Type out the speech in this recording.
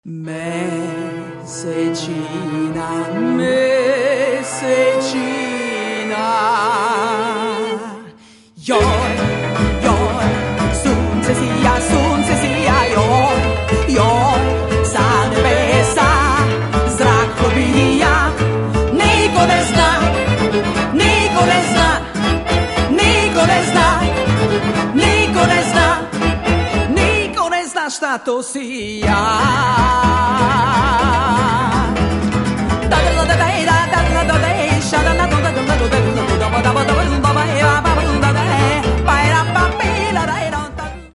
Mesečina, mesečina, joj, joj, sunce sija, joj, joj, sa nebesa zrak probija. Niko ne zna, niko ne zna, niko ne zna, niko ne zna, niko ne zna šta to sija.